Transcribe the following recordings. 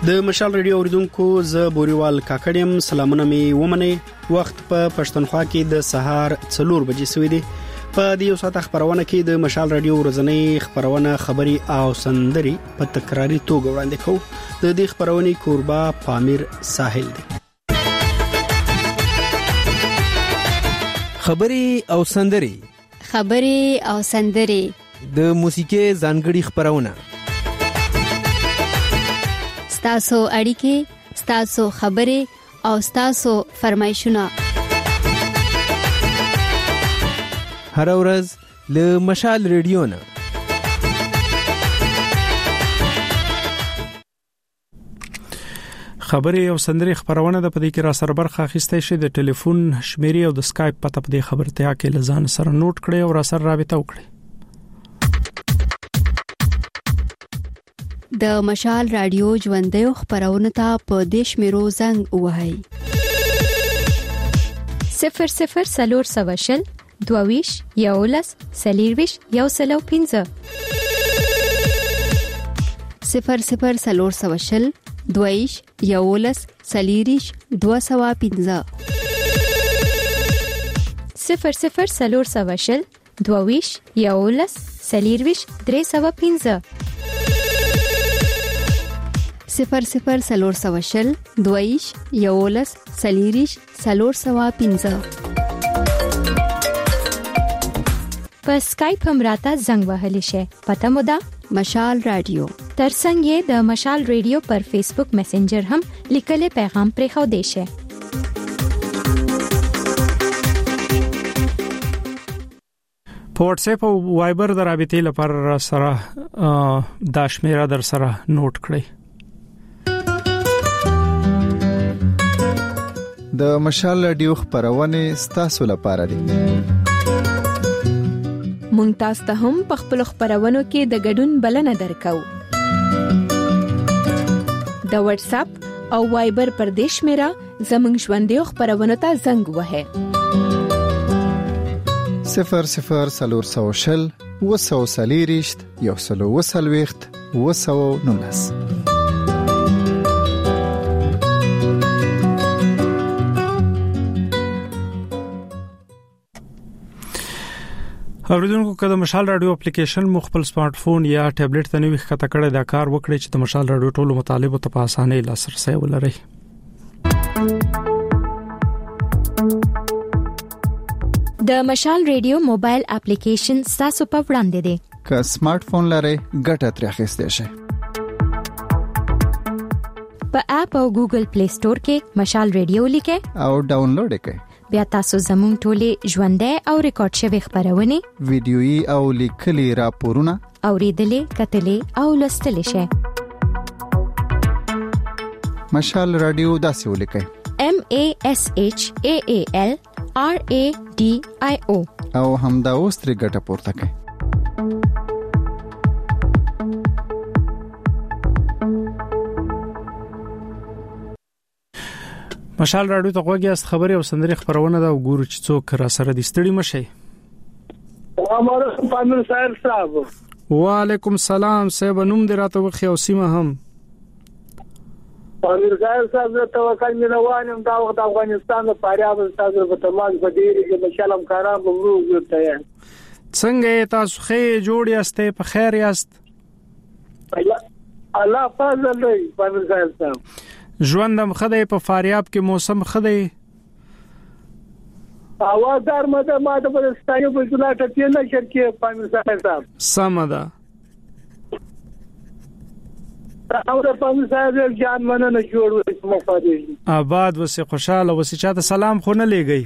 د مشال ریډیو اوریدونکو ز بوريوال کاکړم سلامونه می ومنه وخت په پښتونخوا کې د سهار 4 بجې سوي دي په دې ساعت خبرونه کې د مشال ریډیو ورځنی خبرونه خبري او سندري په تکراری توګه وړاندې کوو د دې خبرونې کوربا پامیر ساحل دی خبري او سندري د موسیقي ځانګړي خبرونه ستاسو اړیکې ستاسو خبرې او ستاسو فرمایشونه هر ورځ له مشال ریډیو نه خبري او سندري خبرونه د پدې کې را سره برخه اخیستې شي د ټلیفون شمیرې او د سکایپ پته په دې خبرتیا کې لزان سره نوٹ کړئ او را سره رابطه وکړئ د مشال رادیو ژوندۍ خبرونه ته په دیش میرو زنګ وهاي 00 22 یولس سلیرویش یو سلو 15 00 22 یولس سلیریش 215 00 22 یولس سلیرویش 315 00 22 یولس سلیریش 315 په سکایپ هم راته زنګ وهلی شي پته مو ده مشال رادیو ترڅنګ یې د مشال ریډیو پر فیسبوک میسنجر هم لیکلي پیغام پرې خو دی شي په واتس اپ او وایبر د رابطې لپاره سره د شمیره در سره نوٹ کړئ د مشال رادیو خبرونه ستاسو لپاره دي مونږ تاسو ته هم په خپل خبرونو کې د ګډون بلنه درکو د واتس اپ او وایبر پر دیش میرا زمنګ ژوندۍ خبرونه ته زنګ وهه 00 وسوسلیریشت یو سلو وسلويخت وسو نونس اوریدونکو کله مشال رادیو اپلیکیشن مخبل سمارټ فون یا ټابلیټ ته نوې ښکته کړی دا کار وکړئ چې د مشال رادیو ټولو مطالبه ته په اسانۍ لاسرسي ولرئ د مشال ریډیو موبایل اپلیکیشن تاسو په وړاندې دی که سمارټ فون لرئ ګټه ترې اخیستئ شئ په اپ او ګوګل پلی سٹور کې مشال ریډیو لیکئ او ډاونلوډ کړئ بیا تاسو زموږ ټولې ژوندۍ او ریکارډ شوی خبرونه ویډیويي او لیکلي راپورونه اوریدلې کتلې او لوستلې شئ مشال رادیو داسې ولیکئ MASHAALRADIO او همدا اوس ترې ګټه پورته کړئ مشال رادیو ته غوږی خبري او سندري خبرونه دا وګورو چې څوک را سره دي ستړي مشي السلام علیکم پامیر صاحب وعلیکم السلام صاحب نوم دې راته وخی او سیمه هم پامیر صاحب توکل مینوانم دا وخت افغانستان د فاریاب استاد په تمام بدیری کې مشالم کارام ممنوع ورته څنګه تاسو خې جوړ یاست په خیر یاست الله فضل دی پامیر صاحب ژوندم خدای په فاریاب کې موسم خدای اوازدار ماده په ستایو په جلاټه کې نه شرکې پامیر صاحب سمدا او د پامیر صاحب جان مننه جوړ مفادي آباد وسه خوشاله وسه چاته سلام خو نه لګي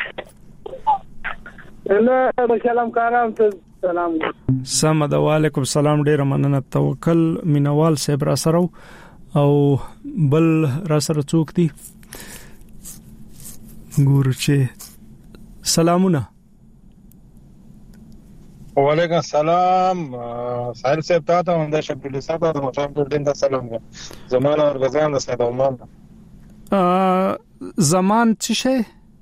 نه سلام کارام ته سلام سمدا وعلیکم السلام ډیر مننه توکل مینوال صاحب را سره او بل را سره څوک دي ګورو چې سلامونه وعلیکم السلام سائل صاحب ته هم د شکل صاحب د مشام ګردین ته سلام زمان اور غزان د سید عمان زمان څه شي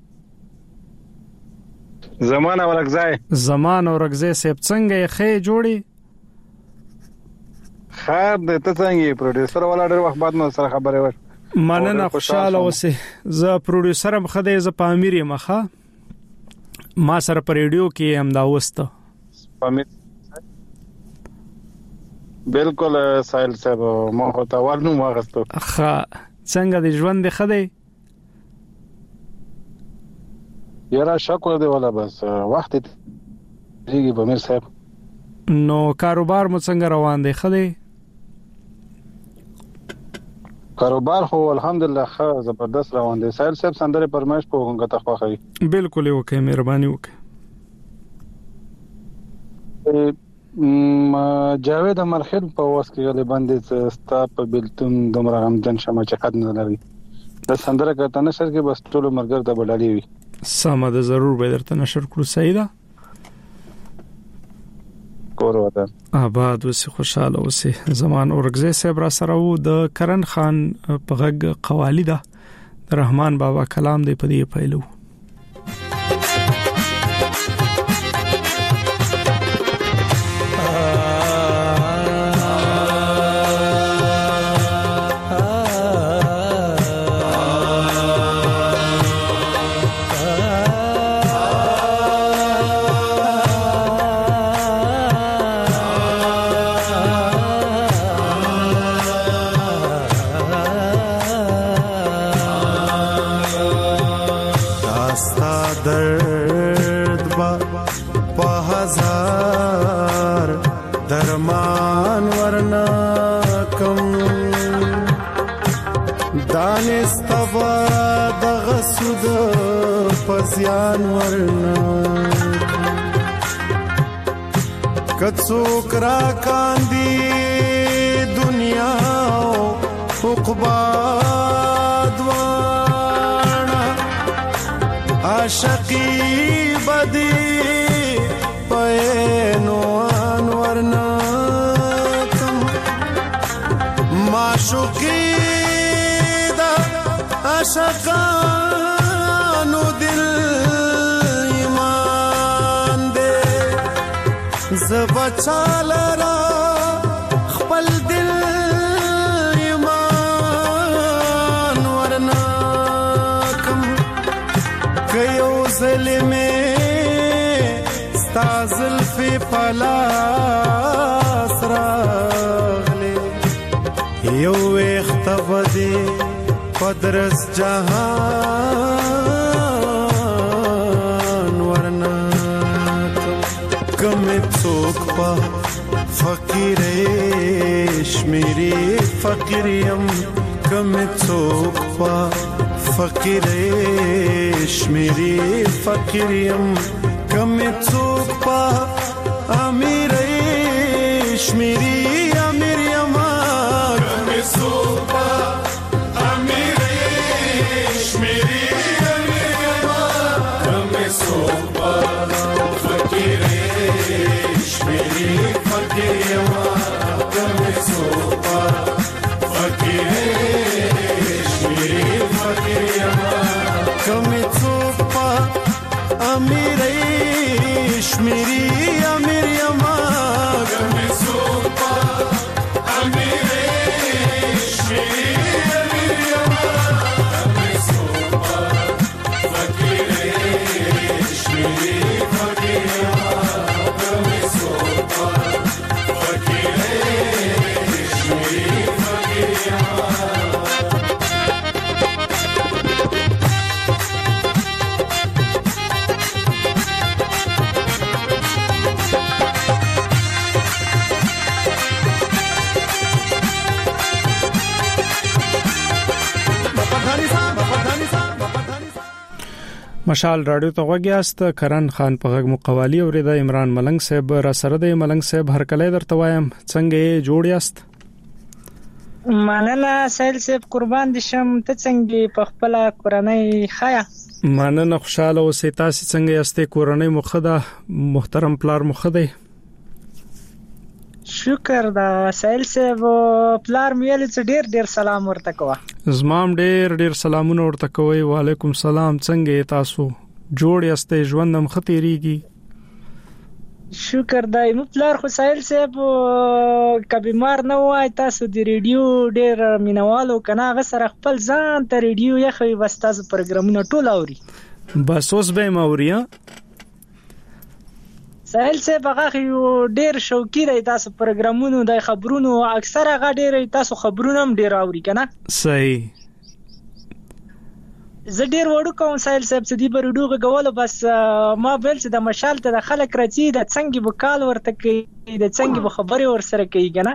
زمان اورغزای صاحب څنګه یې خې جوړي خیر د ته څنګه پروډوسر ولا ډېر وخت بعد نو سره خبرې وکړه مننه خوشاله اوسه زه پروډوسر هم خدای ز په امیر مخه ما سره په ریډیو کې هم دا وسته بالکل سایل صاحب ما هو تا ورنو ما غستو ښه څنګه د ژوند خدای یاره شکر دی ولا بس وخت دیږي په میر صاحب نو کاروبار مو څنګه روان دی خدای کاروبار خو الحمدلله ښه زبردست روان دی سایل صاحب سندره پرمایش په غونګه تخواخی بالکل وکي مهرباني وکي جاوید مرخیل په واس کې غالبا د ستا په بلتون دومره غمجن شمه چې حد نه لري د سندره کته نشر کې بس ټول مرګر ته بډالي وي سمه ده ضرور به درته نشر کړو سیدا کور وطن آباد وسی خوشاله وسی زمان اورګزی صاحب را سره وو د کرن خان په غږ قوالی ده رحمان بابا کلام دی په دې پیلو کڅوک را کاندي دنیا او عقباد وانا عاشقی بدی پینو انورنا کم معشوقی دا عاشقانو دل زبچالرا خپل دل ایمان ورنا کم کيو ظلمه استازل فی پلاس راغله یو اختبدی پدرس جهان ورنا کم څوک په فقیر شمیری فقیریم کم څوک په فقیر شمیری فقیریم کم څوک په امیر شمیری امیریم کم څوک په امیر شمیری امیریم کم څوک په فقیر شمیری فقیریم کم څوک په فقیر شمیری فقیریم کم څوک په امیر شمیری امیریم کم څوک په امیر شمیری امیریم کم څوک په فقیر شمیری فقیریم کم څوک په فقیر شمیری فقیریم مشال رادیو ته وګیاست کرن خان په غږ مقوالی اوریدا عمران ملنګ صاحب را سره د ملنګ صاحب هر کله درته وایم څنګه جوړ یاست مننه سیل صاحب قربان دي شم ته څنګه په خپل کورنۍ خیا مننه خوشاله اوسې تاسو څنګه یاست کورنۍ مخده محترم پلار مخده شکر دا سیل صاحب پلار میل څ ډیر سلام ورته کوه زمام ډیر سلامونه ورته کوي وعلیکم سلام څنګه تاسو جوړ یاست ژوندم خطرېږي شکر دای مو پلار خو سایل صاحب کبیمار نه وای تاسو د ریډیو ډیر مینوالو کنه غ سره خپل ځان ته ریډیو یخوي بس تاسو پروګرامونه ټول اوري بس اوس به موریا سایل صاحب هغه یو ډیر شوقي دی تاسو پروګرامونو د خبرونو اکثره هغه ډیر تاسو خبرونه هم ډیر اوري کنه صحیح زه ډیر وړو کوم سایل صاحب چې دی بردوغه غوالو بس ما بل چې د مشال ته د خلک راځي د څنګه به کال ورته کوي د څنګه به خبري ور سره کوي کنه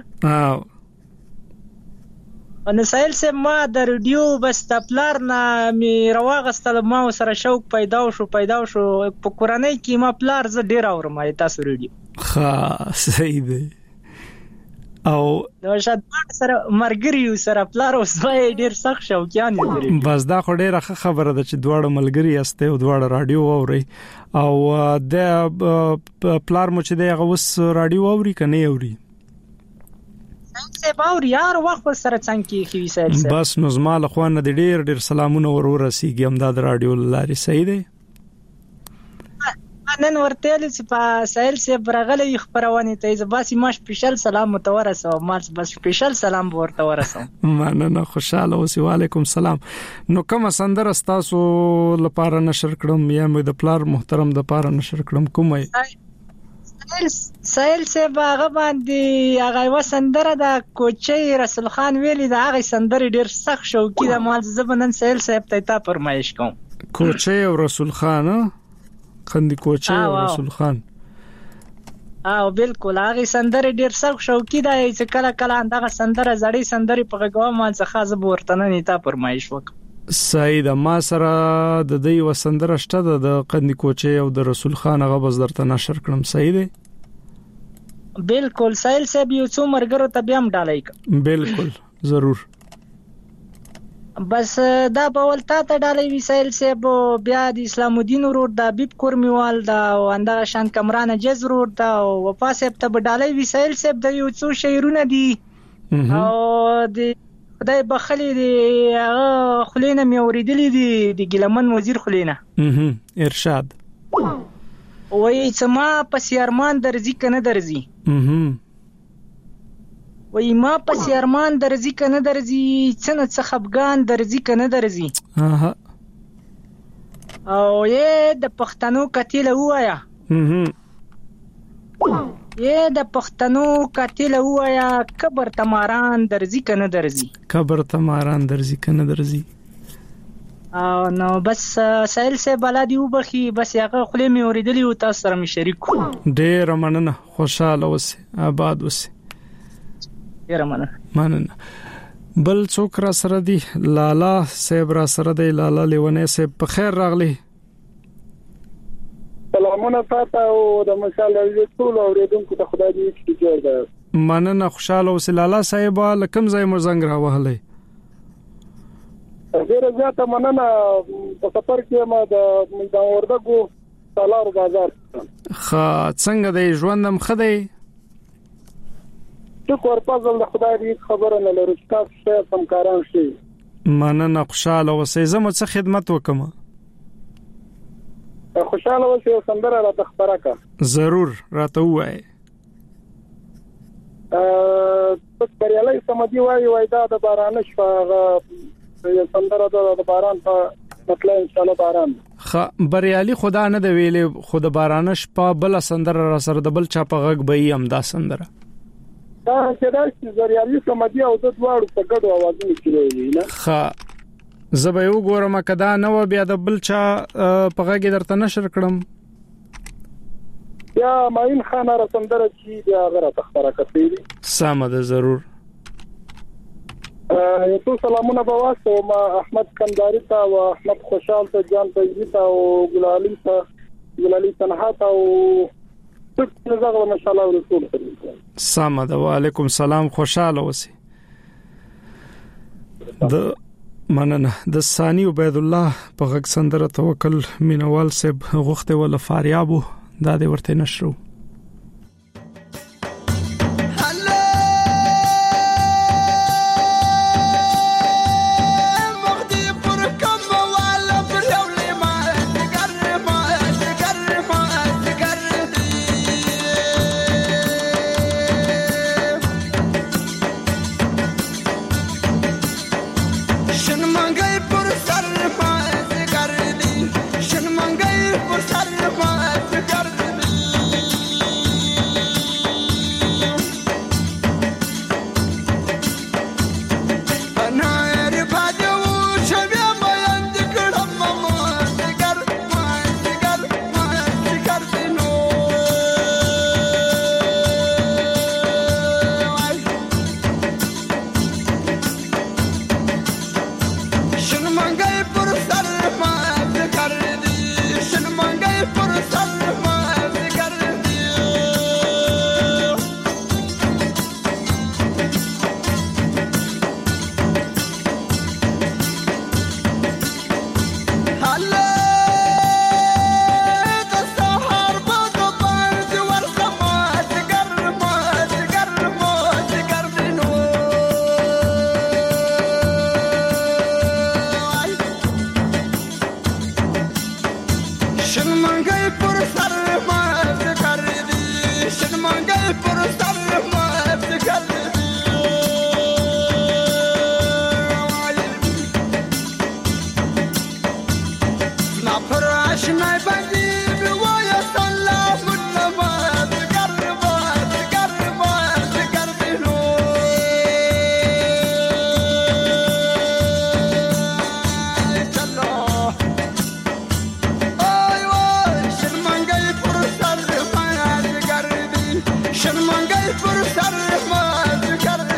نو سایل صاحب ما د ریډیو بس د پلار نه می رواغستل ما سره شوق پیدا شو په قرانه کې ما پلار ز ډیر اورم تاسو ریډیو ها صحیح دی او نو شاد سره مرګریو سره پلار اوس ډیر سخت شوقیان دي بس دا خو ډیره خبره ده چې دواړه ملګری استه او دواړه رادیو اوري او د پلار مو چې دغه اوس رادیو اوري کنه اوري څه باور یار وخت سره څنګه کیږي سره بس نو زمال خوانه د ډیر سلامونه ورسیږي هم د رادیو لاري صحیح دی نن ورته چې په سایل سي برغلې خبرونه ته زباسي ما سپیشل سلام متورسو ما بس سپیشل سلام ورته ورسو مننه خوشاله اوسې وعلیکم سلام نو کوم سندره تاسو لپاره نشر کړم یا مې د پلار محترم د لپاره نشر کړم کومه سایل سي باغ باندې هغه وسندره د کوچي رسول خان ویلي دا هغه سندره ډیر سخت شوقي د مال زبنن سایل صاحب ته فرمایش کوم کوچي او رسول خان خندي کوچي او رسول خان بالکل هغه سندره ډیر سخت شوقي دی چې کله کله اندغه سندره زړې سندره په غوښه ما څخه زب ورتنه نیتا فرمایش وک سید ما سره د دې وسندره شته د خندي کوچي او د رسول خان هغه بس درته نشر کړم صحیح دی بالکل سایل صاحب یو څو مرګرو ته بیا هم ډالای بالکل ضرور بس دا بولتا ته ډالې وسایل صاحب بیا د اسلام الدین ورور د حبیب کورمیوال دا اندغه شان کمران جز ورور دا وفا صاحب ته ډالې وسایل صاحب د یو څو شعرونه دي او د خدای بخلی دی خلینه مې اوریدلې دي د ګلمن وزیر خلینه ارشاد وای سما پس ارمان درځي کنه درځي وای ما پس ارمان درځي کنه درځي څنګه څه خفغان درځي کنه درځي او یې د پښتنو کتل وایا یې د پښتنو کتل وایا قبر تماران درځي کنه درځي قبر تماران درځي کنه درځي نو بس سایل سے بلادي وبخي بس هغه خلې مې اوریدلی او تاسو سره مې شریک ډېر مننه خوشاله اوسه آباد اوسه ډېر مننه بل څوک را سره دی لالا صاحب را سره دی لالا لیونه صاحب په خیر راغلی سلامونه تاسو او د مشال ټول اوریدونکو ته خدای دې چې جوړ ده مننه خوشاله اوسه لالا صاحب لکم ځای مو زنګ را وهلې ډېر زیاته مننه په سفر کې ما د وردګو سالار بازار څنګه دی ژوندم خدای شکر پزل د خدای دې خبره نه لري تاسو څه سمکاران شي مننه خوشاله اوسئ زموږ څه خدمت وکم خوشاله اوسئ سندره را تخبره کا ضرور راته وای پریالي سمدي وای دا د باران شپه یو سندره د باران په مطلب ان شاء الله باران بریالي خدا نه د ویلې خود باران شپه بل سندره را سره د بل چا په غږ به یم دا سندره دا چې بریالي سمدي او د دوړو په ګډو اوازونه کوي نه زبې وګورم کدا نو بیا د بل چا په غږ درته نشر کړم یا ماین خان را سندره چې بیا غره تخبره کوي سمه ده ضرور یو سلامونه په واسطه ما احمد کنداری ته او احمد خوشحال ته جان تجدید ته او ګلالي تنها ته او څه زغله ماشاءالله رسول الله سلام علیکم سلام خوشاله اوسئ د مننه د ثانی عبید الله په غږ سندره توکل مینوال صاحب غوخته ول فاریابو دا د ورته نشرو پر سر مات کرده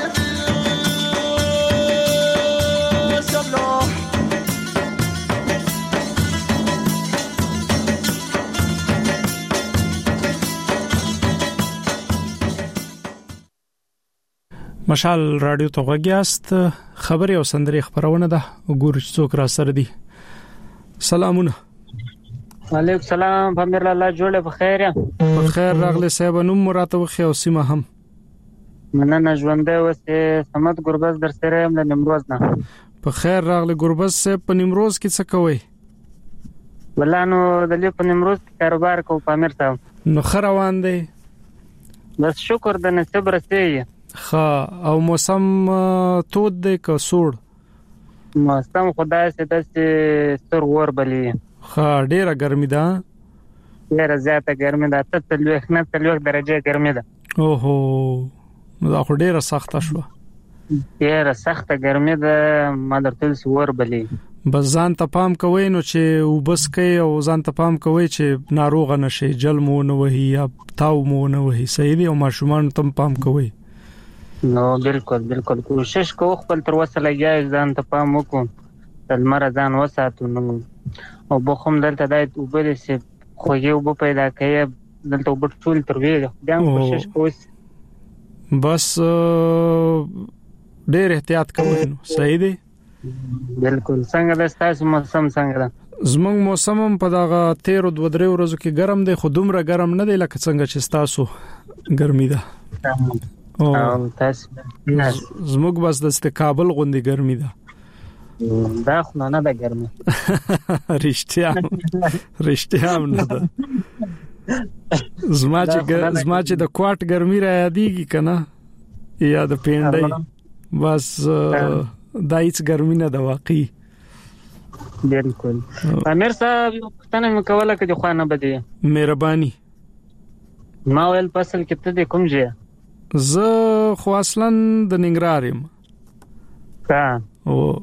مشال رادیو ته غوږیاست. خبري او سندري خبرونه ده. وګورئ څوک را سره دي. سلامونه. وعلیکم السلام. پامیر الله جوړه په خیر یم. په خیر راغله صاحب. نوم مراته وخی او سیمه هم. مننه ژوندې وسه. سمت ګربز در سره یم د نیمروز نه. په خیر راغله ګربز صاحب. په نیمروز کې څه کوي؟ ولانو د لیپ نیمروز کاروبار کو پامیر ته. نو خروان دی. بس شکر د نصیب رسېږي. او موسم تود دی که سوړ؟ موسم خدای سي داسې ستر ور بلی. ډیره ګرمي ده. ډیره زیاته ګرمي ده. 33 درجه ګرمي ده. اوهو دا خو ډیره سخته شو. ډیره سخته ګرمي ده. ما درته ور بلی. بس ځان ته پام کوئ نو چې وبس کوي او ځان ته پام کوئ چې ناروغ نشي. جل مو نه وهي یا تاو مو نه وهي. صحیح دی. او ماشومان تم پام کوئ. نو بالکل کوشش کوو خپل تر وسه لګیا ځان ته پام وکړو. لمر ځان وساتو. نو او بخوم دلته دای وبل سي خوږه وب پیدا کوي. دلته وب ټول تر ویل بیا کوشش کوو. بس ډېر احتیاط کوئ. نو صحیح دی. بالکل. څنګه د تاسو موسم څنګه ده؟ زمونږ موسم هم په دغه 13 ورځو کې ګرم دی. خو دومره ګرم نه دی لکه څنګه چې تاسو ګرمي ده. او تاسو زموږ بس د کابل غوندي ګرمي ده. دا خو نه ده ګرمي. رښتیا نه ده. زما چې د کوټ ګرمي را یادېږي کنه یا د پینډای. بس دا هیڅ ګرمي نه ده واقعي. بالکل. امیر صاحب پښتنه مکوله کې خو نه بده. مهرباني. ما ول فصل کې ته د کوم ځای؟ زه خو اصلا د ننګرهار یم. او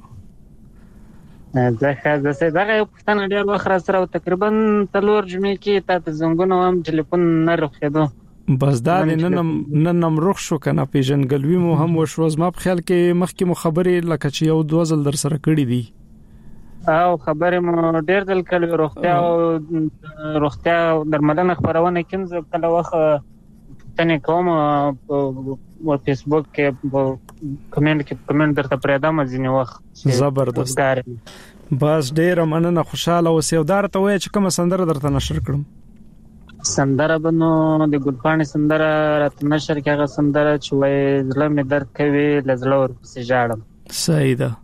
زه څه دغه پښتنه ډیر وخت سره تقریبا 3 جمعې کې تاسو زنګونه هم ټلیفون نه رخېدو. بس دا نن رخ شو کنه. پیژنګلوي مو هم وشو. زما په خیال کې مخکې مو خبرې لکه چې یو 2 ځل در سره کړې دي. او خبرې مو ډیر ځل کړې. روغتیا درملنه خبرونه کینځ کله وخت تنه کوم په فیسبوک کې کمنټ درته پرېدم ځینې وخت. زبردست. بس ډیر مننه. خوشاله اوسې. او دار ته وای چې کوم سندره درته نشر کړم. سندره بنو د ګلپاڼې سندره راته نشر کې. هغه سندره چې وای زړه مې درد کوي لزړه ورپسې ژاړم. صحیح ده.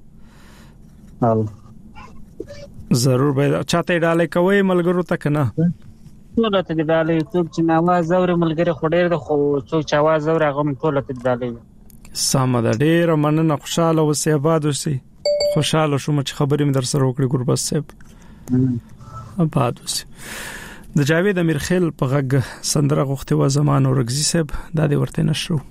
ضرور به چاته ډالې کوي ملګرو ته کنه. ټول ته ډالې. څوک چې نواز اوري ملګری خو ډیر د خو څوک چې आवाज اوري هغه ټول ته ډالې. سم ده. ډیر مننه. خوشاله اوسې. آباد اوسې. خوشاله شوم چې خبرې مې در سره وکړې ګوربز صاحب. آباد اوسې. د جاوید امیرخیل په غږ سندره غوښته و زمان او رغزي صاحب. دا دې ورته نشرو.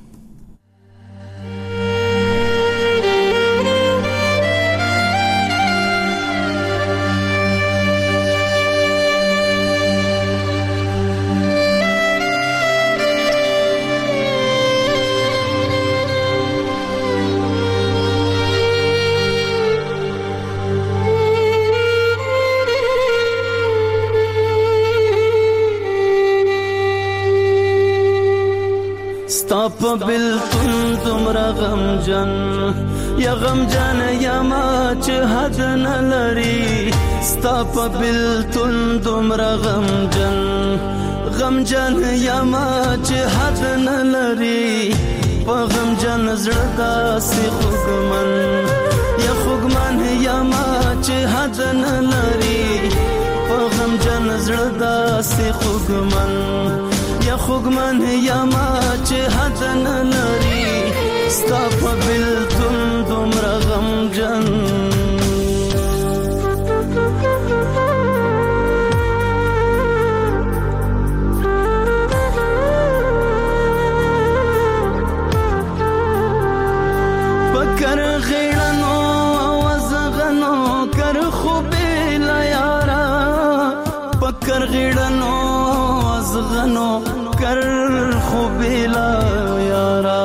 ستاپ بلتون تمرا غمجن یا غمجن یا ما چې حد نه لري. ستاپ بلتون تمرا غمجن یا ما چې حد نه لري. په غمجن زړه داسې خوږمن یا ما چې حد نه لري. په غمجن زړه داسې خوږمن یا ما چې حد نه لري. ستا په بلتون دومره غمجن پکر غیړنو وزغنو کر خوبې لا یارا. پکر غیړنو وزغنو کر خوبیلا یارا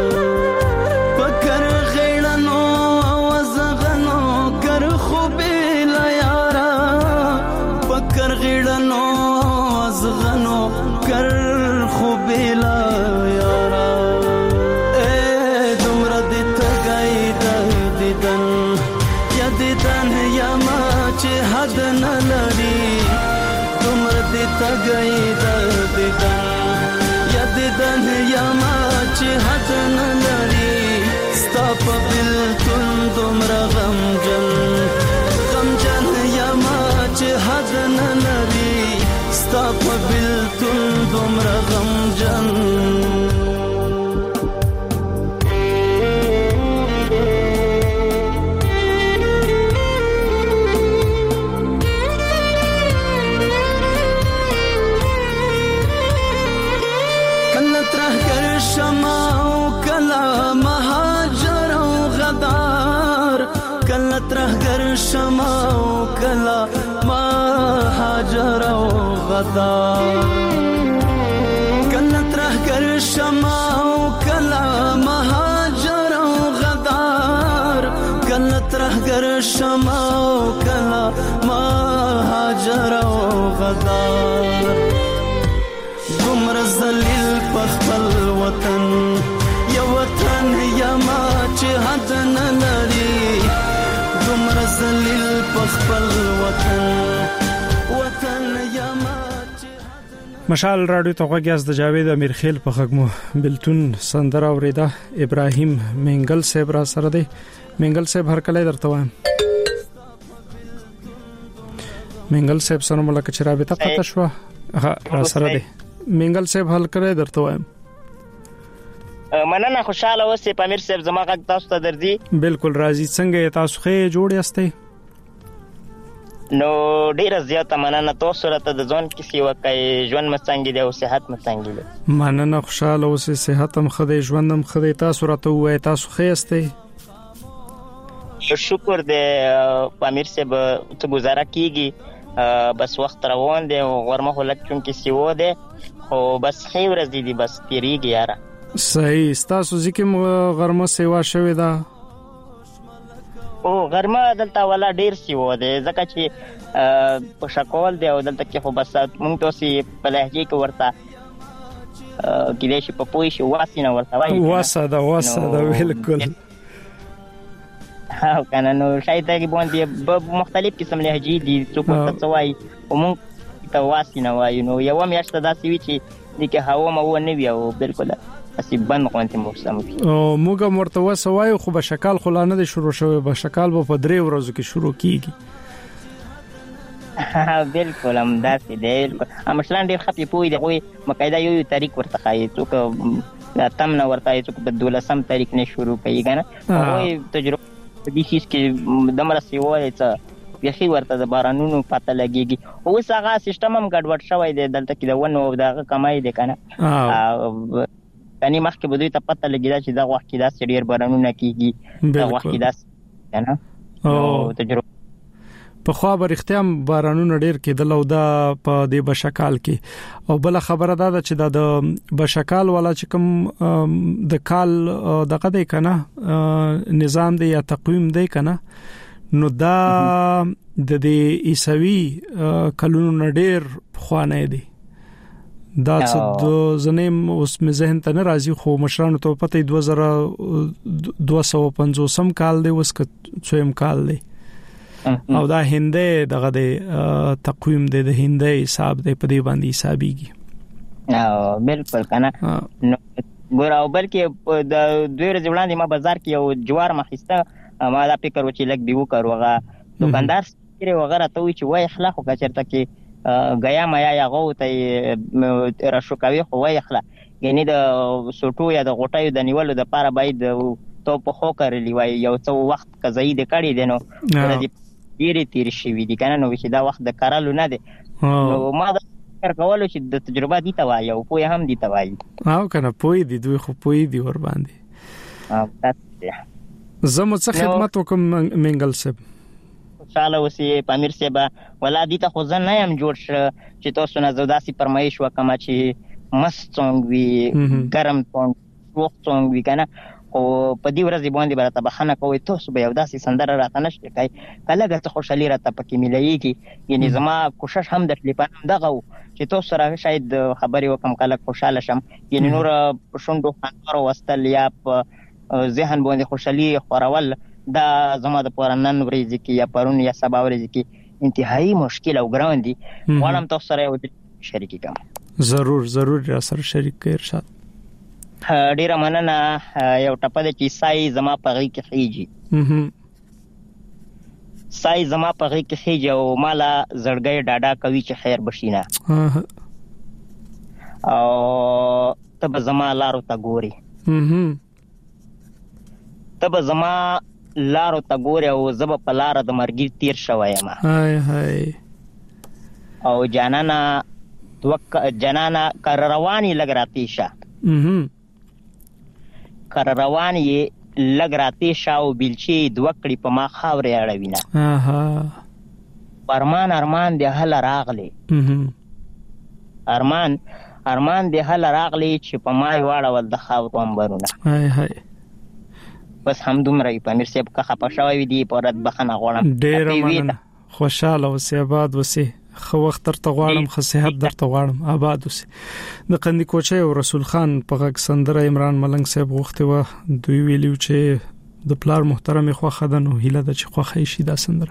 پکر غیړنو وزغنو کر خوبیلا یارا پکر غیړنو وزغنو کر خوبیلا یارا اے دومره د تګای د دیدن یا دیدن یا ما چې حد نه لري دومره د تګای د دیدن یا دیدن یا ما چې حد نه لري ستا په بلتون دومره غمجن یا ما چې حد نه لري ستا په بلتون دومره غمجن کله ترهګر شمه او کله مهاجر او غدار کله ترهګر شمه او کله مهاجر او غدار کله ترهګر شمه او کله مهاجر او غدار کله ترهګر شمه او کله مهاجر او غدار دومره ذلیل په خپل وطن یا وطن یا ما چې حد نه لري دومره ذلیل په خپل وطن یا ما مشال رادیو ته غوږیاز د جاوید امیرخیل په خګمو بلتون سندره اوریدا ابراهیم منګل صاحب را سره دی منګل صاحب هر کله درته وایم منګل صاحب سره ملک چې رابطه قطع شو را سره دی منګل صاحب هل کړی درته وایم مننه خوشاله اوسې پامیر صاحب زما غږ تاسو ته درځي بالکل راځي څنګه تاسو خې جوړ یاستئ نو ډیر زیاته مننه تاسو راته د ځون کیسې وکای ژوند مڅنګ دی او صحت مڅنګ دی مننه خوشاله اوسې صحت هم خدای ژوند هم خدای تاسو راته وای تاسو خې یاستئ شکر دې پامیر صاحب ته گزاره کیږي بس وخت روان دی او ورمه هلک چون کې سیو دی او بس خیر ورځ دی بس تیریږي یاره صحیح تاسو ځکه غرمه سیوا شوې ده او غرمه دلته ولا ډیر سیو دی ځکه چې په شکول دی او دلته کې خو بس مونږ تاسو په لهجه کې ورته کله چې په پوي شي واسینه ورته وایي واسه دا بالکل ها کنه نو شاید کې باندې مختلف قسم لهجې دي څوک څه وایي او مونږ ته واسینه وایي نو یو میاشت داسې وی چې دغه هوا مو نه وی او بالکل اسی بند غونته موسم او موږ مرتوه سوای خو به شکل خلانه د شروع شوی به شکل په 3 ورځو کې شروع کیږي بالکل هم داسې دی امشلان ډیر خپې پوي دی خو مقاعده یو تاریخ ورته خایي څوک تم نه ورته څوک په 12 تاریخ نه شروع کوي کنه او تجربه دي چې دمر سیوای ته یخي ورته د بارانونو پته لګيږي او څنګه سیستم هم ګډوډ شوی دی دلته کې د ونو دغه کمای دی کنه یعنی مخکې بده ته پته لګیدا چې دا وخت کې دا ډیر بارانونه کیږي دا وخت کې دا کنه او تجربه په خو به اختیام بارانونه ډیر کېدل او دا په دې بشکال کې او بل خبره دا چې دا د بشکال ولا چې کوم د کال دغه دی کنه نظام دی یا تقویم دی کنه نو دا د عیسوي کلونو ډیر خوانه دی دا څه د زنیم اوس مې ذهن ته نه راځي خو مشرانو ته پته 2250 کال دی اوس که څویم کال دی او دا هنده دغه د تقویم د هنده حساب دی په دې باندې حسابيږي بالکل کنه نو ګور او بلکې د دوی ورځې وړاندې ما بازار کې یو جوار مخسته ما دا فکر و چې لګ دیو کاروغه دکاندار سره وغیرہ ته وی چې وای اخلاق او چرته کې غیا ما یا غوته را شو کوي خو وای اخلاق یعنی د سوټو یا د غټایو د نیولو د پاره باید تو په خو کړلی وای یو څو وخت کزای د کړي دینو ډیره تیر شي وی دي کنه نو چې دا وخت د کارالو نه دی نو ما دا فکر کولو چې د تجربه دي ته وای او په هم دي ته وای او کنه پوي دي دوی خو پوي دي ور باندې زمو څه خدمت وکم منګل صاحب خوشاله اوسې پامیر صاحب ولادي ته خو ځن نه يم جوړ چې تاسو نه زوداسي پرمایش وکم چې مست څنګه وي ګرم څنګه وخت څنګه وي کنه او په دې ورځ باندې برته بخنه کوي تاسو به یو داسې سندره راته نشته کوي کله ګټه خوشحالي راته پکې ملایږي یعنی زما کوشش هم د ټلیفون دغه چې تاسو سره شاید خبرې وکم کله خوشاله شم یعنی نور شوندو خاطر واستل یا ذهن باندې خوشحالي خورول دا زما د پرانن ورځ کې یا پرون یا سبا ورځ کې انتهایی مشکل او ګران دي ولهم تاسو سره یو شریک کوم ضرور را سره شریک کړئ ارشاد ډیره مننه یو ټپه د چې سای زما په غي کې خيږي سای زما په غي کې خيږي او مالا زړګي ډاډا کوي چې خیر بشینه او تب زما لارو تا ګوري تب زما لارو تا ګوري او زب په لار د مرګي تیر شوایم هاي او جنانا کر رواني لګراتیشه کر رواني لګراتیشه او بلچي دوکړي په ما خاورې اړوینه ارمان دی هل راغلي ارمان دی هل راغلي چې په ما واړه ول د خاورو انبرونه هاي بس هم دومره په میر سیب کا خپه شوی دی پرد بخنه غوړم ډېر مننه خوشاله اوسې آباد اوسې خو وخت ترته غواړم خو صحت درته غواړم آباد اوسې د قندی کوچي او رسول خان په غږ سندره عمران ملنګ صاحب غوښته و دوی ویلو چې د پلار محترم خو خدانو هیله د چې خو خیشي دا سندره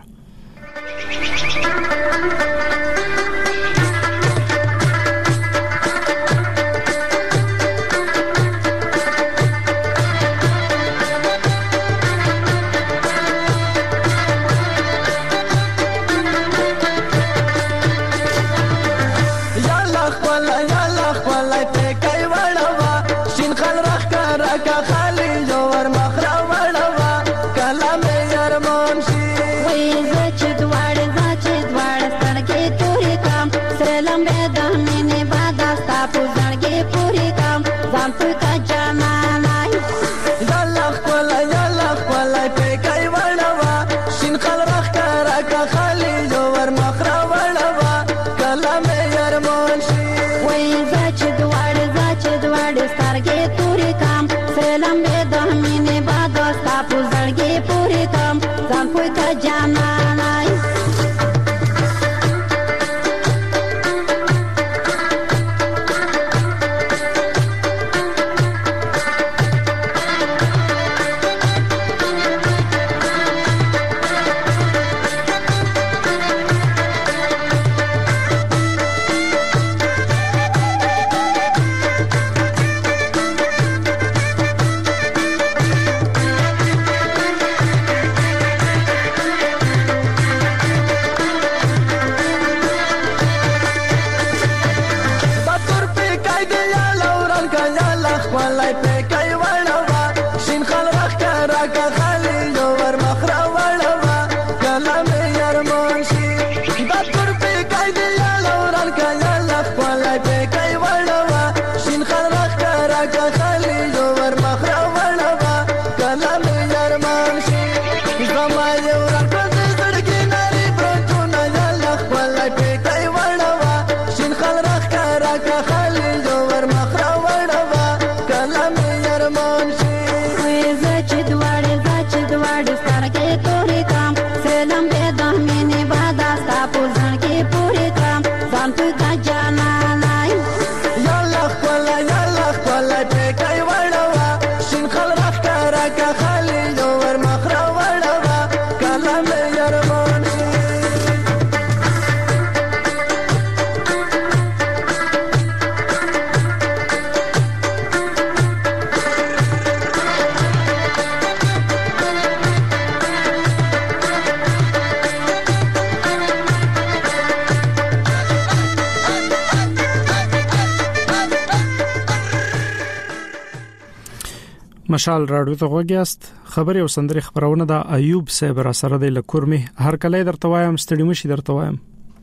مشال راډیو ته وګیاست خبري او سندري خبرونه د ایوب صاحب را سره د لکورمي هر کله درته وایم ستړي مشي درته وایم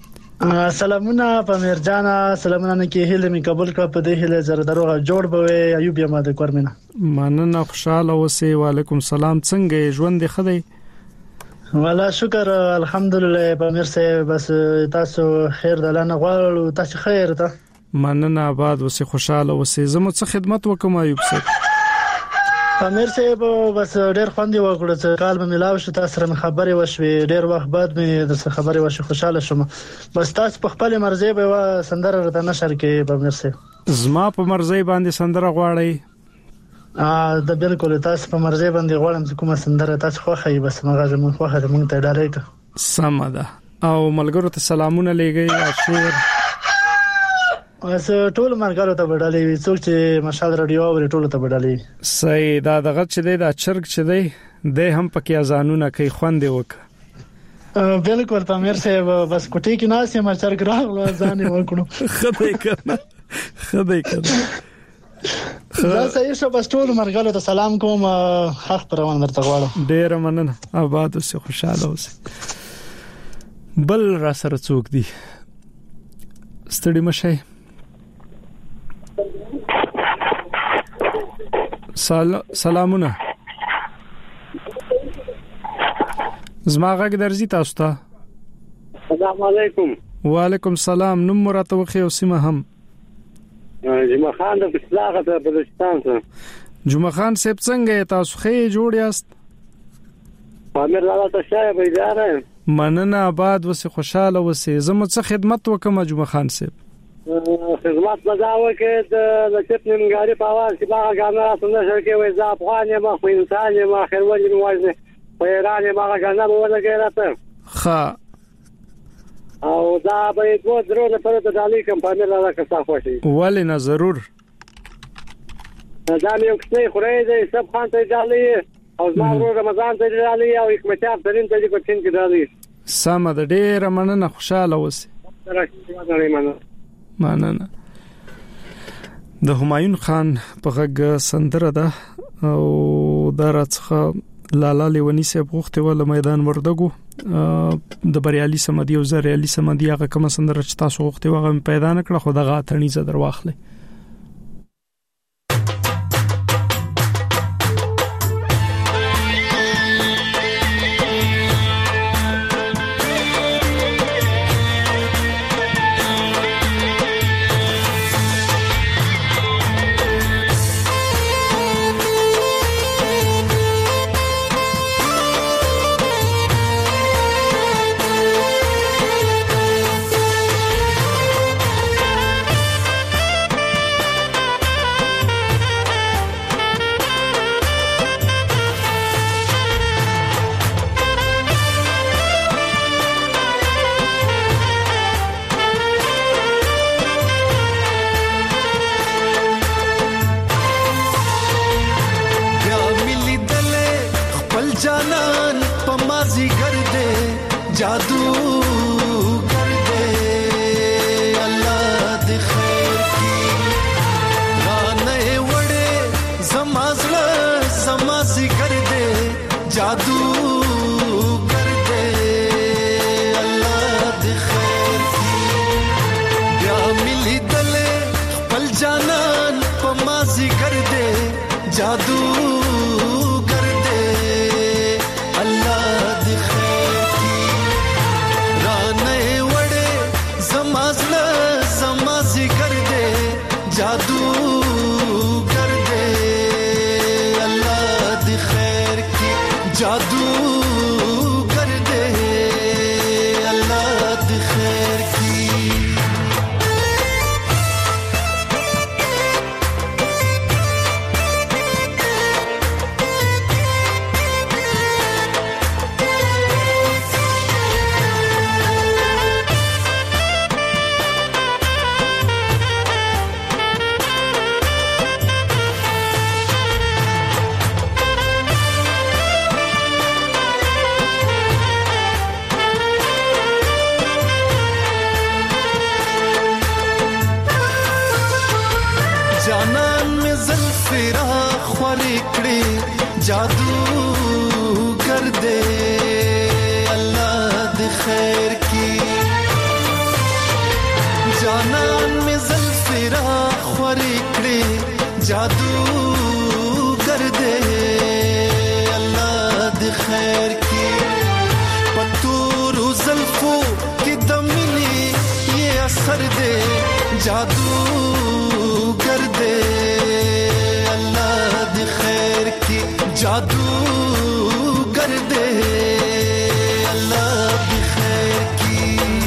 سلامونه پامیر جانا سلامونه کې هله می قبول کا په دې هله زره دروغه جوړ بوي ایوب یم د کورمنه مننه خوشاله اوسې وعلیکم سلام څنګه ژوند خدای والله شکر الحمدلله پامیر سه بس تاسو خیر دلانه غواړو تاسو خیر ته مننه آباد وسه خوشاله وسه زمو څه خدمت وکم ایوب صاحب. امیر صاحب بس ډېر خوندې وکړه چې کال به ملاو شو تاسو سره خبرې وشوي ډېر وخت بعد مې د خبرې وشو خوشاله شوم. بس تاسو په خپل مرزي به سندره د نشر کې به امیر صاحب زما په مرزي باندې سندره غواړي. دا بالکل تاسو په مرزي باندې غواړم چې کومه سندره تاسو خوښه بس مغه مون خوښه مونږ ته ډالې سم ده او ملګرو ته سلامونه لېږي اشیر اس ټول مرګالو ته بدلې وي څوک چې مشال رادیو او ټول ته بدلې صحیح دغه چې دی دا چرګ چې دی د هم پکې ازانونه کوي خوند وک بالکل پامیر صاحب بس کوټې کې ناس یې ما چرګ راغلو ځان وکړو خدای کنه دا صحیح شو. بس ټول مرګالو ته سلام کوم حق پروان درته غواړم. ډیر مننه آباد اوسه خوشاله اوسه. بل را سره څوک دی ستړي مشه سلامونه زما غږ درځي تاسو ته. السلام علیکم. وعلیکم السلام. نوم مرته وخی او سیمه هم جمعه خان د بسلاغه ته بلوچستان ته. جمعه خان صاحب څنګه تاسو خې جوړ یاست؟ پامیر لاله ته شای بیداره مننه آباد وسه خوشاله وسه زمو څه خدمت وکم جمعه خان صاحب. خدمت مزاوه کې د لچت نیمګاری په आवाज کې باغ غانا څنګه شرکې وې ز افغان ما خو انسان ما خیر ولې موازنه په ایران ما غانا ولګی راته ښه او دا به دوه درو په د دالي کمپاني لاله کې صافه شي ولې نه ضرور دا یو څه خوري دې سب خان ته دالي او زما رمضان ته دالي او حکمتیار ترين ته کوچین کې دالي سم د ډېر مننه خوشاله وسه. مننه. د همایون خان په غږ سندره ده او دا راڅخه لالا لیونی صاحب غوښته ول میدان وردګو د بریالي سمدي او زریالي سمدي هغه کوم سندره چې تاسو غوښته وغه پیدا نکړه خو دغه اتنی ز در واخلې. जादू कर दे अल्लाह दी खैर की जादू कर दे अल्लाह दी खैर की।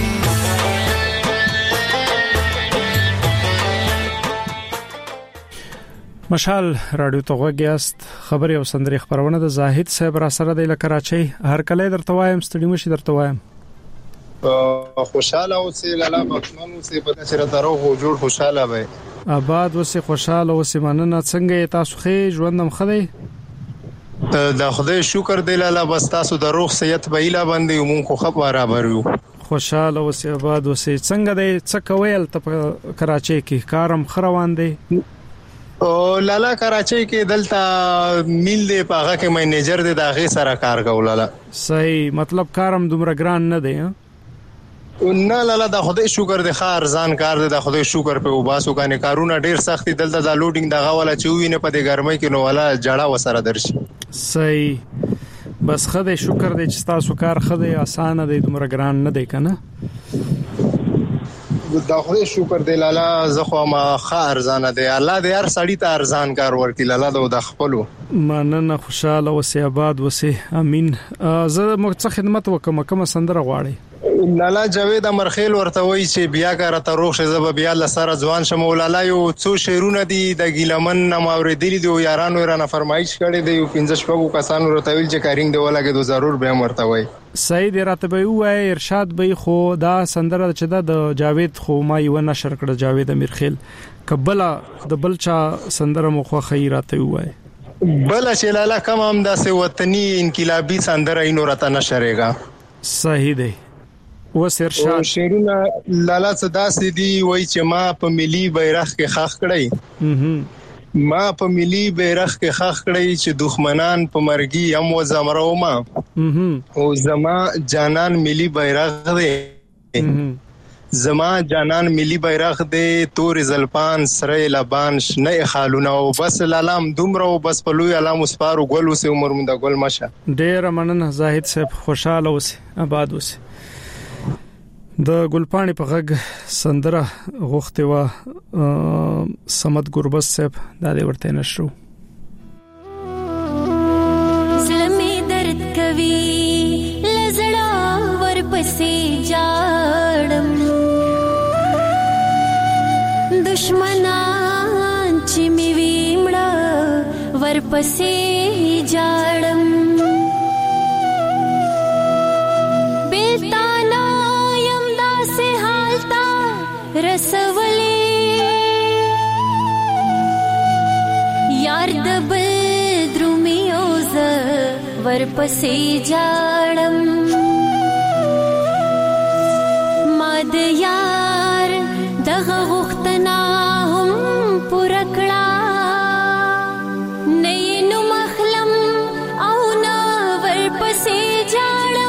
مشال رادیو ته غوږیاست خبري او سندري خبرونه د زاهد صاحب را سره د کراچۍ هر کله درته وایم ستړي مشي درته وایم خوشاله اوسې لاله مخمن اوسې په تاسو دروغ جوړ خوشاله وي آباد اوسې خوشاله اوسې مننه څنګه تاسو خې ژوندم خدای دا خدای شکر دی لاله بس تاسو دروغ صحت به اله باندې مونږ خو خپ برابر یو خوشاله اوسې آباد اوسې څنګه د څه کویل ته کراچۍ کې کارم خروان دی او لالا کراچۍ کې دلته میل دی پاغه کې مینیجر دی داغه سره کار کول لالا صحیح مطلب کارم دومره ګران نه دی نه لالا د خدای شکر دی خار ځان کار دی د خدای شکر په وباسو کنه کارونه ډیر سخت دلته د لوډینګ دغه والا چوي نه په دې ګرمۍ کې نو والا جړه وسره درشي صحیح بس خدای شکر دی چې تاسو کار خدای اسانه دی دومره ګران نه دی کنه دا خدای شکر دی لالا زه خو ما خار ځان دی الله دې هر سړی ته ارزان کار ورکړي لالا د خپلو مننه خوشاله اوسې آباد اوسې امين زه مو څه خدمت وکم کوم سندره غواړي لالا جاوید امرخیل ورته وای چې بیا کار ته روغ شه زب بیا لسره ځوان شمو لالا یو څو شیرونه دي د ګیلمن نماوریدلی دی یارانو رانه فرمایش کړي دی یو 15 شپږو کسانو ورته ویل چې کارینګ دی ولګي دو ضرور به ورته وای سید راته به وای ارشاد به خو دا سندره چې د جاوید خو ما یو نشر کړ جاوید امرخیل کبلا د بلچا سندره مو خو خیراته وای بل چې لالا کوم هم داسې وطني انقلابی سندره اینو راته نشرېګا صحیح دی وس ارشاد شیرونه لالا صدا سدي وای چې ما په ملي بیرغ کې خاخ کړی ما په ملي بیرغ کې خاخ کړی چې دښمنان په مرګي هم و زمرو ما او زما جانان ملي بیرغ دی زما جانان ملي بیرغ دی تور زلپان سره لبان نه خالونه او بس لالام دومره بس په لوی علام وسپارو ګل وسه عمر مونږ ګل مشه ډیر مننه زاهد صاحب خوشاله اوسه آباد اوسه د ګلپاڼې په غږ سندره غوښته و سمد ګوربز صاحب دا دې ورته نشو زلمي درد کوي لزړه ورپسې جاړم دشمنان چې می ویمړه ورپسې جاړم رسولي یار د بل درومي اوز ورپسې جاړم ما د یار دغه غوښتنه هم پوره کړه نه نو مخلم او نه ورپسې جاړم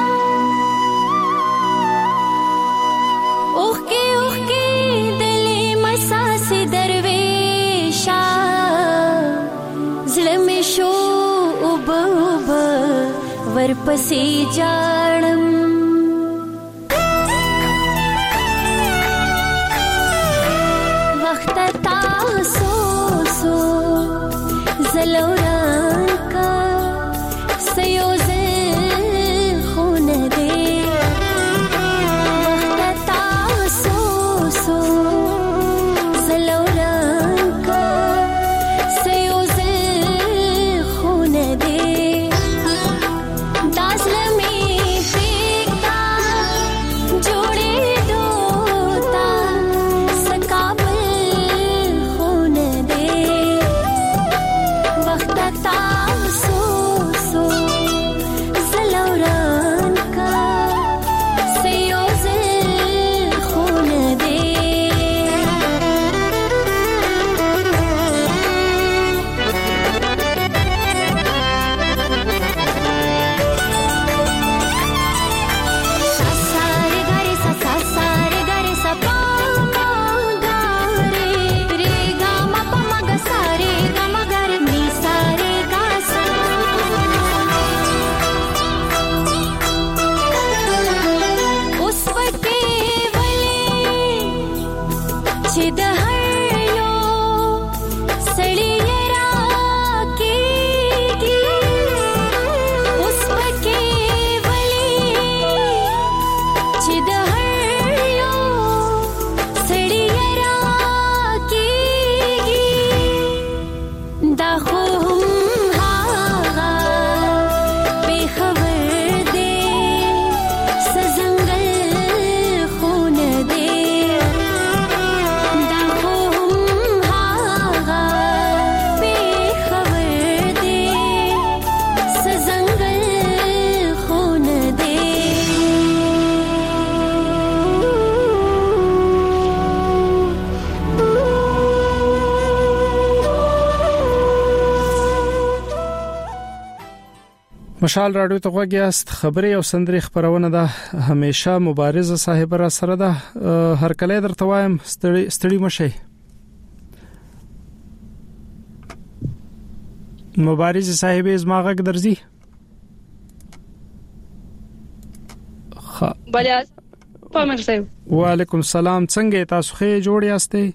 ورپسې جاړم وخت تاسو سو زلوران کا سيوزه خون دے وخت تاسو سو زلوران کا سيوزه خون دے مشال رادیو ته غوږیاست. خبري او سندري خبرونه ده همیشه مبارزه صاحب را سره ده. هر کله درته وایم ستړي مشي. مبارزه صاحب زما غږ درځي. بله پامر صاحب. وعلیکم السلام. څنګه تاسو خې جوړ یاستئ؟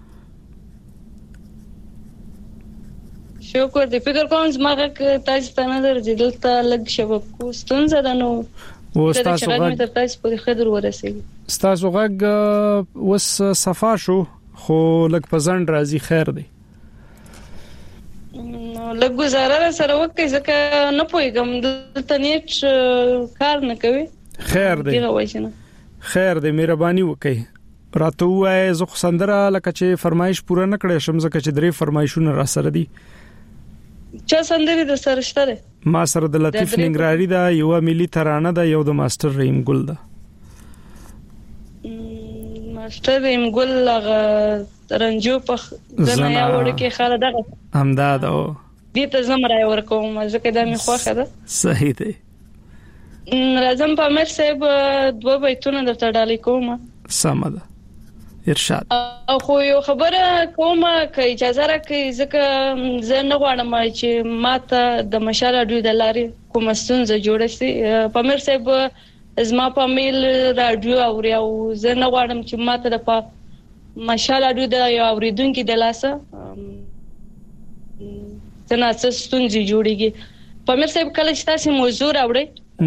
شکر دې. فکر کوم زما تاسو ته نظر دلته لږ شبکو ستونزه ده نو تاسو غږ تاسو په خبر ورسېږي. تاسو غږ وس صفا شو خو لږ پزند راځي. خیر دی. لږ گزاره سره وکړئ ځکه نه پوهیږم دلته نیټ کار نه کوي. خیر دی. خیر دی مهرباني وکړئ. راته وای زه خو سندره لکه چې فرمایش پوره نه کړې شم ځکه چې درې فرمایشونه را سره دي. چا سندري د سره شته؟ ما سره د لطیف ننګراری دا یو ملي ترانه ده، یو د ماستر رحیم ګل ده. ماستر رحیم ګل هغه رنجو په دنیا ورکه خاله ده همدا ده. دې ته زم راي ورکوم ځکه دا می خوښه ده. صحیح دی. راځم په امیر صاحب دوه بیتونه درته ډالې کوم. سم ده. ارشاد. او خو یو خبره کومه که اجازه راکړئ ځکه زه نه غواړم چې ماته د مشال راډیو د لارې کوم ستونزه جوړه شي. په امیر صاحب زما په میل راډیو اوري او زه نه غواړم چې ماته د مشال راډیو د یو اوریدونکو د لاسه څنګه ستونزې جوړيږي. په امیر صاحب کله چې تاسو موضوع راوړئ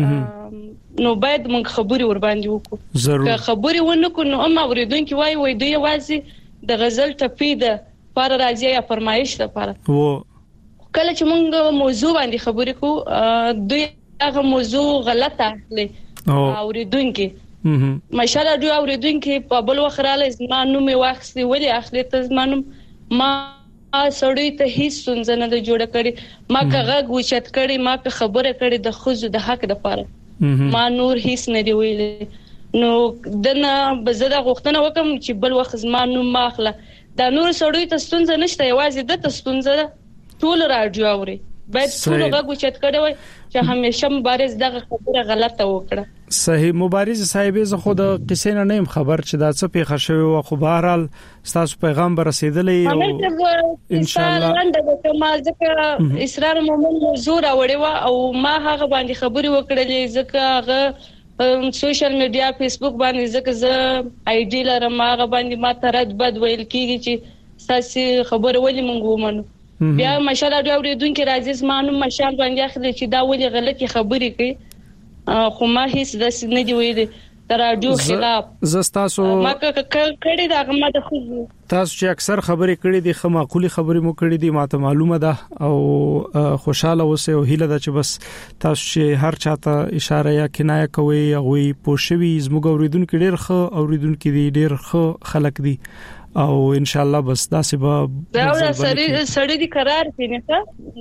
نو باید موږ خبري ور باندې وکړو. که خبري ونکو نو هم اوریدونکو وای دوی وازي د غزل ټپی ده پر راځي یا فرمایش ده پر کله چې موږ موضوع باندې خبرې کو دوی هغه موضوع غلطه اخلي اوریدونکو. ماشاءالله دوی اوریدونکو په بل وخت رااله زما نوم واخلي ولې اخلي ته زما نوم ما سړی ته هیڅ څنګه نه جوړ کړي. ما کغه غوچت کړي ما خبره کړي د خوځو د حق د پاره ما نور هیڅ نه دی ویلي. نو دنه بزدا غوښتنه وکم چې بل وخت زما نوم ماخله دا نور سړی ته ستونزه نشته یوازې د ستونزه ټول راډیو اوري باید ټول غوچت کړي وای چې همیشه مبارز دغه خبره غلطه وکړه. صحیح. مبارز صاحب زه خود قصې نه نیم خبر چې دا څه پیښه شوی او خو بهرحال تاسو پیغام رسیدلې او ان شاء الله ما ځکه اسرار مومن زور اوړې و او ما هغه باندې خبري وکړلې ځکه هغه سوشل میډیا فیسبوک باندې ځکه زه آی ډی لرم هغه باندې ما ترد بد ویل کیږي چې تاسو خبر ولې مونږ ومنو. بیا ماشاءالله دا اوریدونکو راځي زمانو مشال باندې اخلي چې دا ولې غلطي خبرې کوي خو ما هیڅ د نه دی ویلي د راډیو خلاف. زستاسو ما کړي دا ما د خو تاسو چې اکثر خبرې کړې دي خو معقولي خبرې مو کړې دي ماته معلومه ده او خوشاله اوسه او هیله ده چې بس تاسو چې هر چاته اشاره یا کنایه کوي او پوښوي زموږ اوریدونکو ډېر ښه اوریدونکو دي ډېر ښه خلک دي او ان شاء الله بس داسې به دا سړی دي قرار کینې ته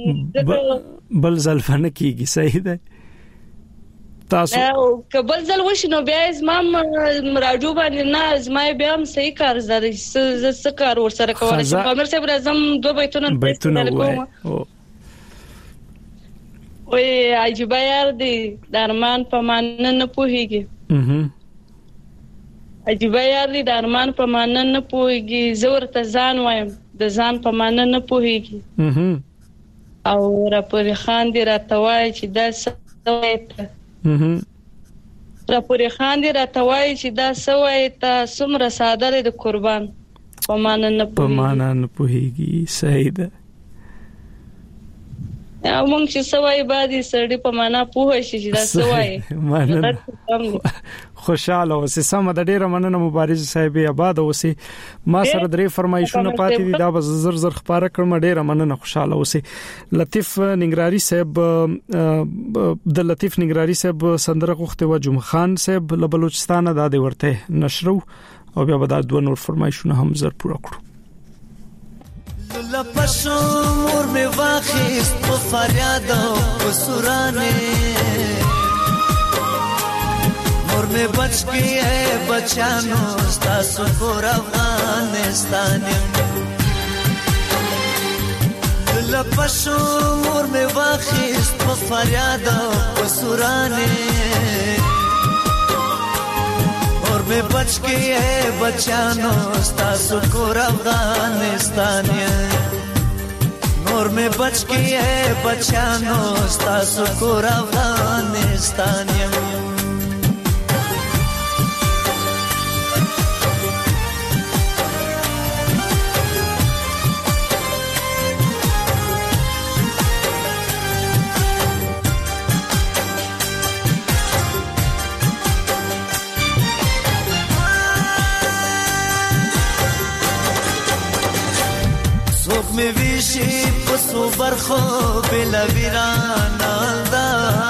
بل زلفنه کیږي. صحیح ده. تاسو کبل ځل وښنو بیا زما راډیو باندې نه زما بیا هم صحیح کار زده ز کار ور سره کولای شم. امر صاحب راځم دوه بیتونه کوم. وای عجیب یار دی درمان په مان نه پوهیږي. عجیب یار دی درمان په مان نه پوهیږي زور ته ځان وایم د ځان په مان نه پوهیږي او را پورې خان دی راتوای چې دا سوي را پورې خان دی راتوای چې دا سوي ته څومره ساده د قربان په مان نه پوهیږي. صحیح ده. مونږ چې سوای باندې سړی په معنا پوه شي چې دا سوای خوشاله اوسه. سم د ډیره مننه مبارز صاحب آباد اوسه. ما سره درې فرمایشونه پاتې دي دا به زر زر خبره کړم. ډیره مننه خوشاله اوسه. لطیف ننګراری صاحب د لطیف ننګراری صاحب سندره غوښته و جمعه خان صاحب له بلوچستان د ورته نشرو او بیا به دا دوه نور فرمایشونه هم زر پوره کړو. لپشو مور می واخیست په فریاد او سورانه مور می بچ کی ہے بچانو تاسو کور افغانستان لپشو مور می واخیست په فریاد په سورانه اور میں بچ کے بچانو ستاسو کور افغانستان نور میں بچ کے بچانو ستاسو کور افغانستان میں ویشی پسو برخو بلا ویرانا دا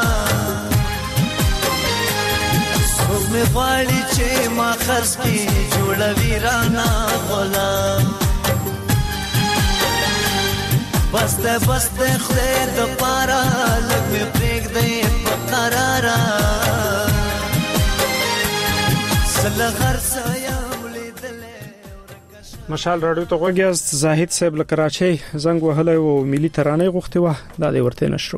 سوک میں غواړي چې ما خرڅ کی جوړ ویرانا غلام بسته بسته خدای د پارا لګ می پریک دې په قرارا سلغر سایا مشال رادیو ته غوږیاست. زاهد صاحب له کراچۍ زنګ وهلی او ملي ترانه غوښتې وه دا دې ورته نشرو.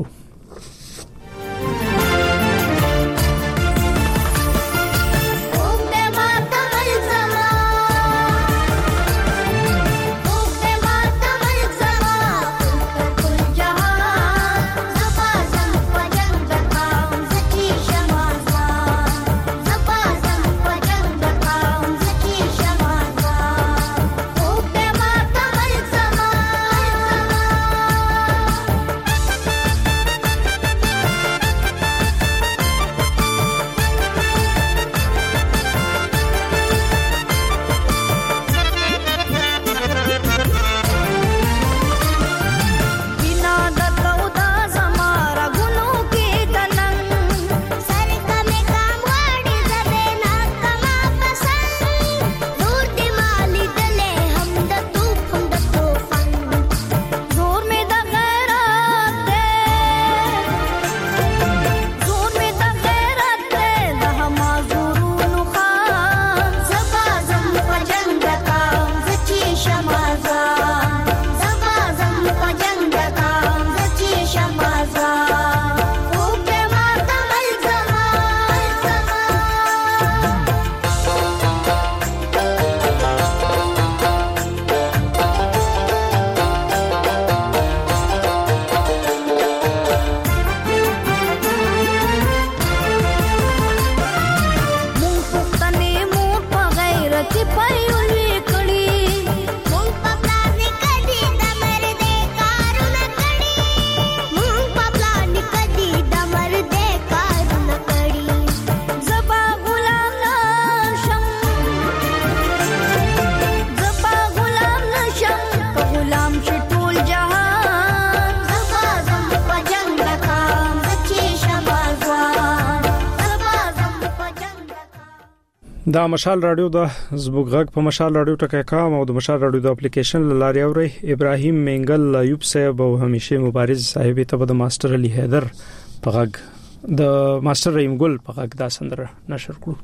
دا مشال رادیو د زبوږ غږ په مشال رادیو ټکای کام او د مشال رادیو د اپلیکیشن لاري اوري. ابراهیم منګل ایوب صاحب او همیشه مبارز صاحب ته د ماستر علي حیدر په غږ د ماستر رحیم ګل په غږ دا سندره نشر کړو.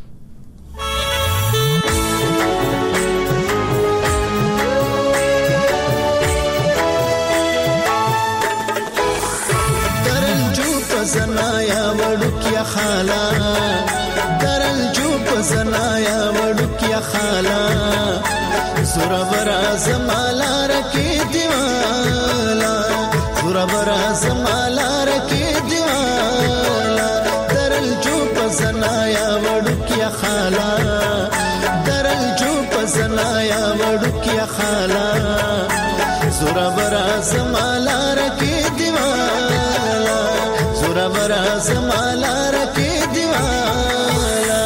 درنجو پزنایا وړوکیا خالا درنجو پزنایا وړوکیا خالا زورا برا زمالا رکی دیوالا زورا برا زمالا رکی دیوالا درنجو پزنایا وړوکیا خالا درنجو پزنایا وړوکیا خالا زورا برا زمالا رکی دیوالا زورا برا زمالا رکی دیوالا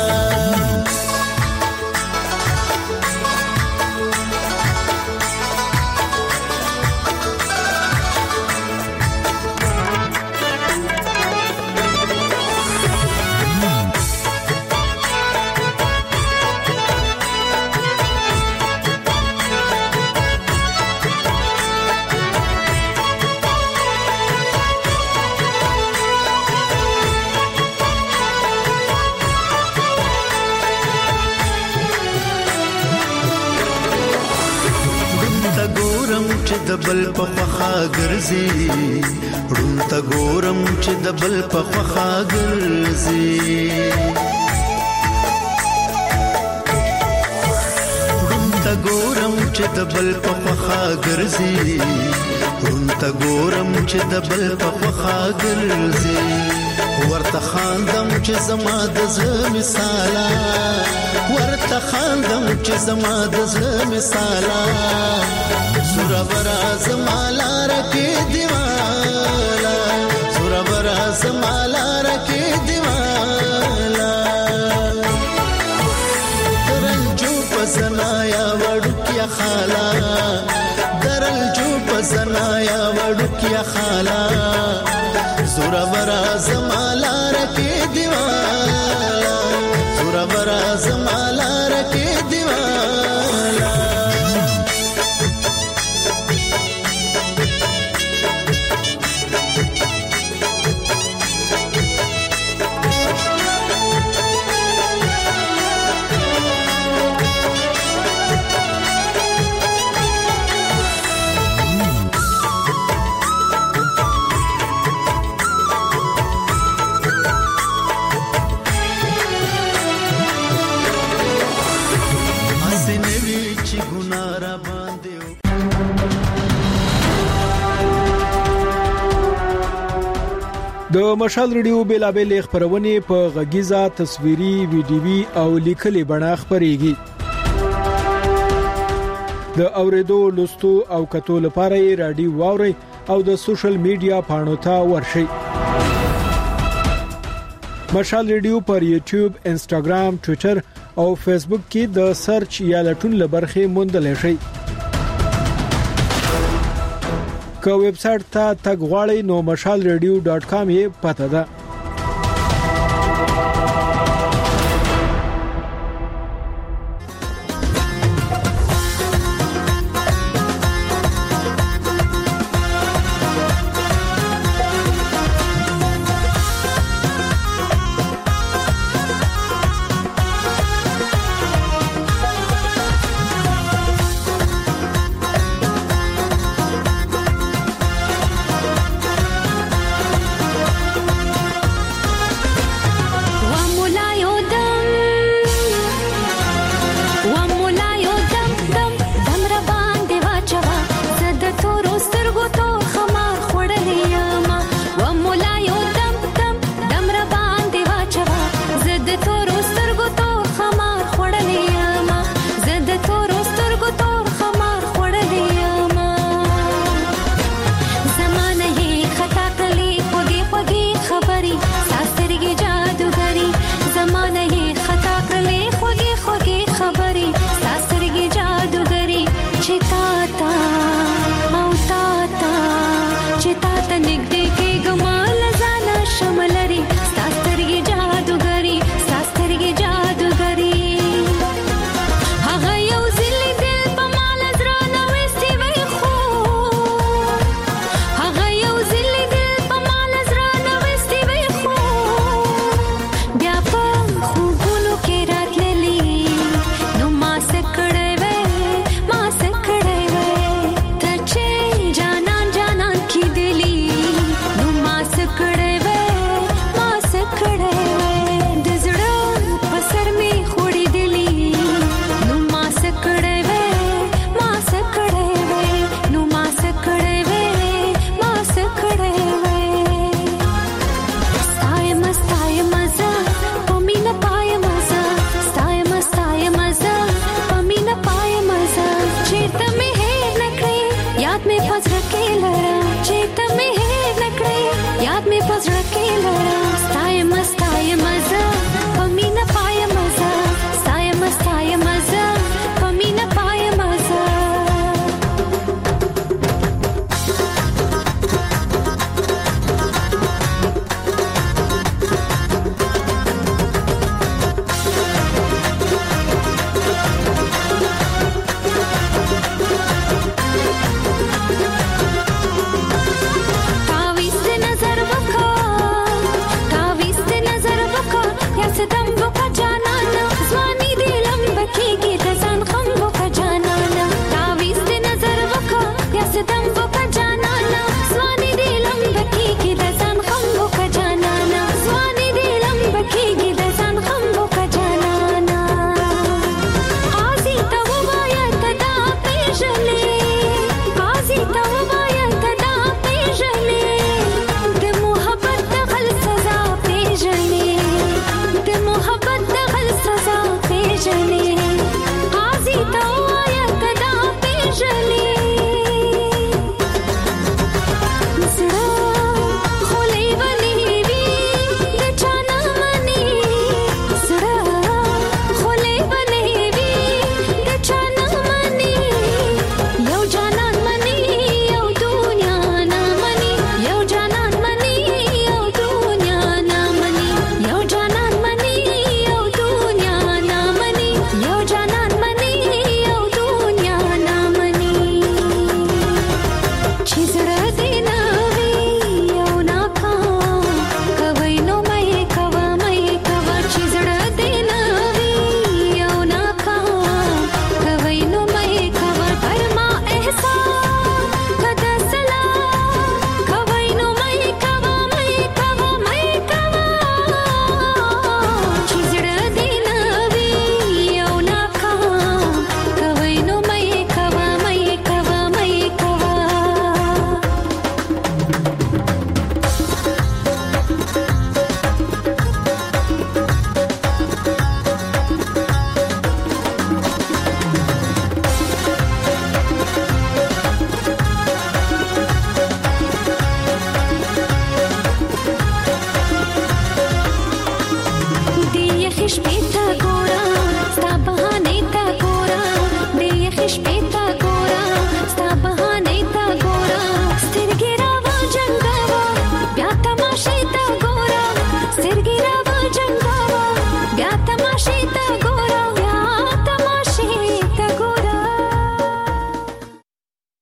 ګورم چې د بل په خوا ګرځي ړوند ته ګورم چې د بل په خوا ګرځي ړوند ته ګورم چې د بل په خوا ګرځي ړوند ته ګورم چې د بل په خوا ګرځي ورته خاندم چې زما د زړه مثالا ورته خاندم چې زما د زړه مثالا سورا برا زما لار کې دیوالا سورا برا زما لار کې دیوالا درنجو پسنایا وړکیا خالا درنجو پسنایا وړکیا خالا سورا برا زما لار کې دیوالا سورا برا زما لار کې دیوالا د مشال ریډیو بیلابل خبرونه په غږیزه تصویري ویډیوي او لیکلي بڼه خبريږي د اوریدو لوستو او کتو لپاره رادیو واوري او د سوشل میډیا پاڼو ته ورشي مشال ریډیو پر یوټیوب انستګرام ټوئیټر او فیسبوک کې د سرچ یا لټون لبرخه موندل شي که ویب سټ ته تګ غواړئ نو mashalradio.com یې پته ده